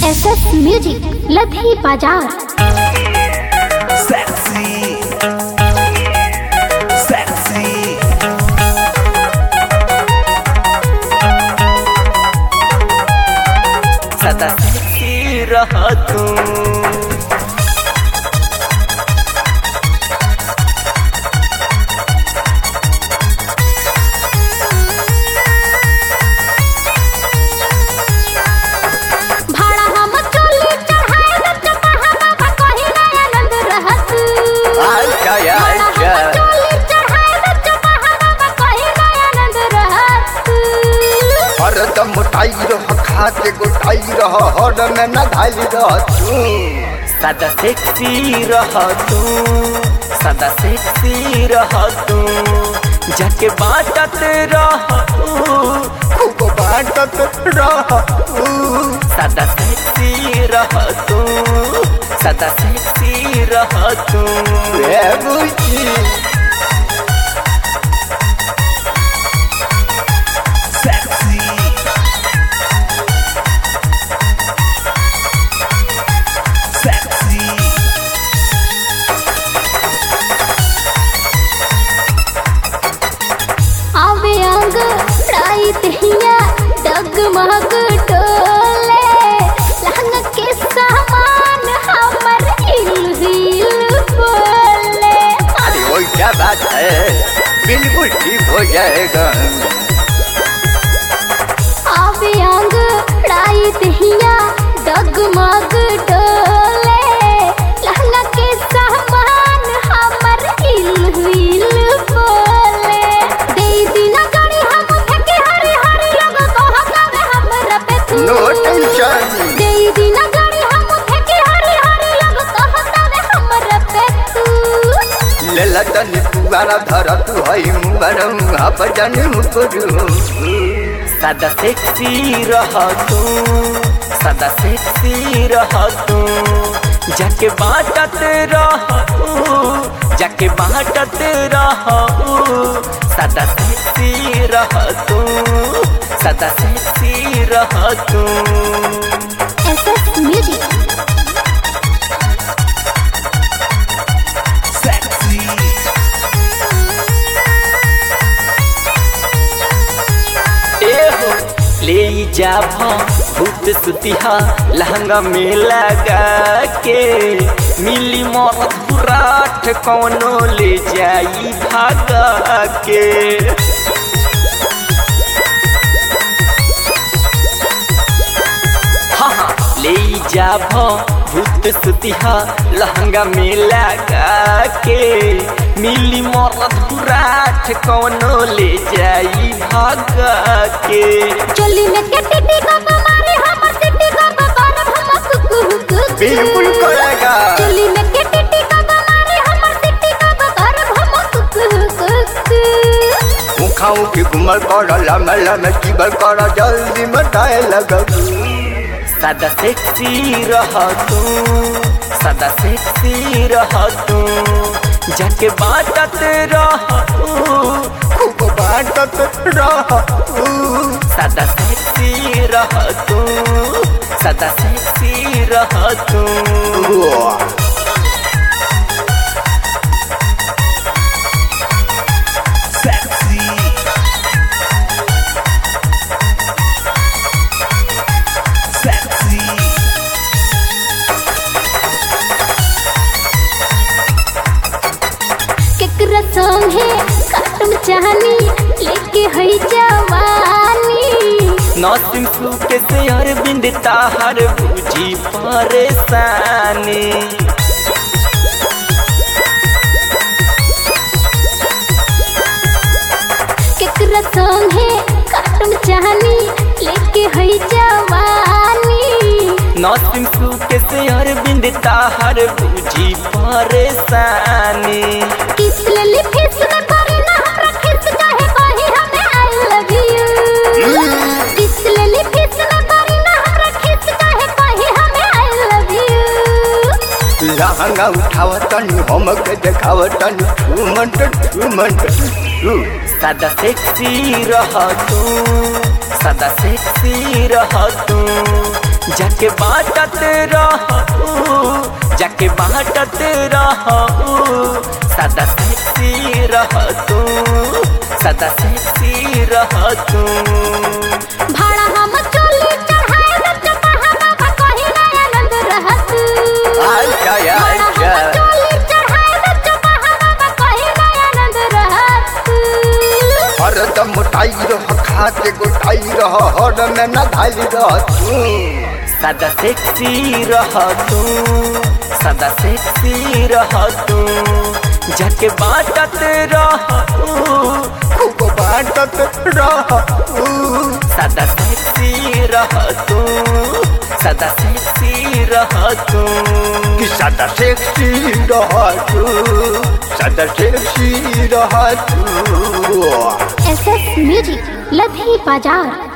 SS music लधी बाजार। Sexy, sexy, सदा sexy रह तू। मोटाई रह खा के गोटाई रह हर में न ढाई रह तू। सदा सेक्सी रह तू, सदा सेक्सी रह तू। जाके बाटत रह खूब बाटत रह सदा सेक्सी रह तू, सदा सेक्सी रह तू। sexy, sexy, आवे अंग राई तहिया डगमग डोले लहंगा के सामान हमर हिल हिल बोले। अरे वो क्या बात है, बिल्कुल ठीक हो जाएगा। आवे अंग राई तहिया डगमग डोले लहंगा के सामान हमर हिल हिल बोले। दे दिना गाड़ी हम फेंके हरी हरी लोग कहतावे हमरा पे तू। नो टेंशन। दे दिना गाड़ी हम फेंके हरी हरी लोग कहतावे हमरा पे तू। ले लतन पुगारा धर तू हई मुबारा मुहा पर जाने मुकरू। सदा सेक्सी रह तू, सदा सेक्सी रह तू। जाके बाटत रह जाके बाटत रह सदा सेक्सी रह तू, सदा सेक्सी रह तू। SS म्यूजिक sexy, एहो ले जा भूत सुतिहा लहंगा में लगा के मिली मौत बुराठ कौनो ले जाई भागा के। हाँ ले जा भूत सुतिहा लहंगा में लगा के मिली मौत बुराठ कौनो ले जाई भागा के। चोली में के टिटी का मारे हमर टिटी का करब हम कुकु बिल्कुल करेगा। चोली में के टिटी का मारे हमर टिटी का करब हम कुकु। मुखाऊ की गुमल कर लमल में कीबल कर जल्दी मटाए लगा। सदा सेक्सी रह तू, सदा सेक्सी रह तू। जाके बाटत रह खूब बाटत रह सदा सेक्सी रह तू, सदा सेक्सी रह तू। sexy, sexy, केकरा संगे काटम चाहनी लेके हई जवानी। नौसिम सूके से अरविंद ताहर बुझी परेशानी। केकरा संगे काटम चाहनी लेके हई जवानी। नौसिम सूके से अरविंद ताहर बुझी परेशानी। किस ले फिस न करे ना हमरा खिस चाहे कही हमें आई लव यू। किस ले फिस न करे ना हमरा खिस चाहे कही हमें आई लव यू। लहंगा उठावतन हमके देखावतन ठुमंट सदा सेक्सी रह तू, सदा सेक्सी रह तू। जाके बाटत रहू जाके बाटत रहू सदा सेक्सी रह तू सदा सेक्सी रह तू भाड़ा हम चोली चढ़ाए न चपहा बाबा कहीं ना आनंद रहत आया भाड़ा हम चोली चढ़ाए न चपहा बाबा कहीं ना आनंद रहत हरदम मोटाई रह खा के गोटाई रह हर में न धाई रह तू सदा सेक्सी रह तू सदा सेक्सी रह तू जाके बाटत रहू खूब बाटत रहू सदा सेक्सी रह तू सदा सेक्सी रह तू कि सदा सेक्सी रह तू सदा सेक्सी रह तू SS म्यूजिक लधी बाजार।